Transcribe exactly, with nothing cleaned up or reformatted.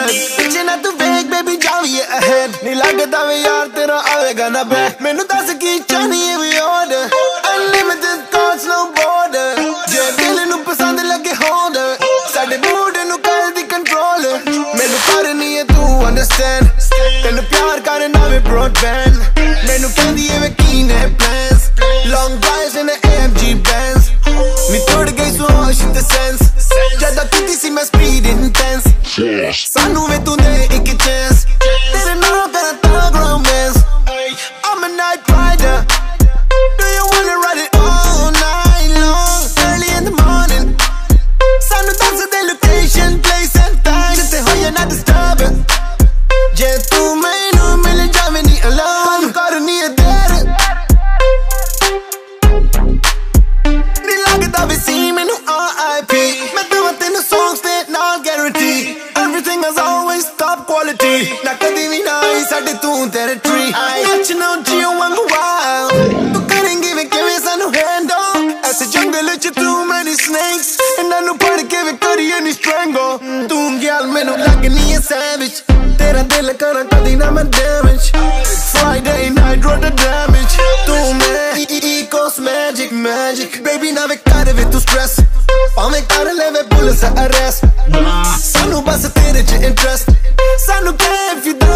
bed ਪਿੱਛੇ ਨਾ ਤੂੰ ਵੇਖ ਬੇਬੀ ਜਾਵੀਏ ahead ਨਹੀਂ ਲੱਗਦਾ ਵੇ ਯਾਰ ਤੇਰਾ ਆਵੇਗਾ ਨਾ ਬੈਕ ਮੈਨੂੰ ਦੱਸ ਕੀ ਚਾਹਨੀ ਹੈ ਵੀ order unlimited thoughts no border ਜੇ ਦਿਲ ਨੂੰ ਪਸੰਦ ਲੱਗੇ hold ਸਾਡੇ mood ਨੂੰ ਕਰ ਦੀ control ਮੈਨੂੰ ਕਰਨੀ ਹੈ ਤੂੰ understand ਤੈਨੂੰ ਪਿਆਰ ਕਰਨਾ ਵੇ broadband ਮੈਨੂੰ ਕਹਿੰਦੀ ਏ ਵੇ ਕੀ ਨੇ plans long drives in the A M G Benz ਨੀ ਤੋੜ ਗਈ ਸੋਚ ਤੇ sense ਜਦੋਂ ਕੀਤੀ ਸੀ ਮੈਂ speed intense ਸਾਨੂੰ ਵੇ ਤੂੰ ਦੇ ਇੱਕ chance ਤੇਰੇ ਨਾਲ ਕਰਾਂ ਤਾਂ romance I'm a night rider do you wanna ride it all night long early in the morning ਸਾਨੂੰ ਦੱਸ ਦੇ location place and time ਜਿੱਥੇ ਹੋਇਆ ਨਾ disturb ਜੇ ਤੂੰ ਮੈਨੂੰ ਮਿਲ ਜਾਵੇਂ ਨੀ alone ਕਰਨੀ ਹੈ ਦੇਰ ਨੀ ਲੱਗਦਾ ਵੀ ਸੀ ਮੈਨੂੰ R I P ਮੈਂ ਦਵਾਂ ਤੈਨੂੰ songs ਤੇ ਨਾਲ guarantee everything is always top quality ਨਾ ਕਦੀ ਵੀ ਨਾ ਆਈ ਸਾਡੇ ਤੂੰ territory national Geo ਵਾਂਗੂ wild ਤੂੰ ਕਰੇਂਗੀ ਵੇ ਕਿਵੇਂ ਸਾਨੂੰ handle ਐਸੇ ਜੰਗਲ ਚ too many snakes ਇਹਨਾਂ ਨੂੰ ਫੜ ਕੇ ਵੇ ਕਰੀਏ ਨੀ strangle ਤੂੰ ਗਿਆਲ ਮੈਨੂੰ ਲੱਗਨੀ ਹੈ savage ਤੇਰਾ ਦਿਲ ਕਰਾਂ ਕਦੀ ਨਾ ਮੈਂ damage Friday night road the damage ਤੂੰ ਮੈਂ Ecos magic magic baby ਨਾ ਵੇ ਕਰ ਵੇ ਤੂੰ stress ਭਾਵੇਂ ਕਰ ਲੈ ਵੇ ਪੁਲਿਸ arrest ਸਾਨੂੰ ਬਸ ਤੇਰੇ ਚ interest ਸਾਨੂੰ ਕਿ if you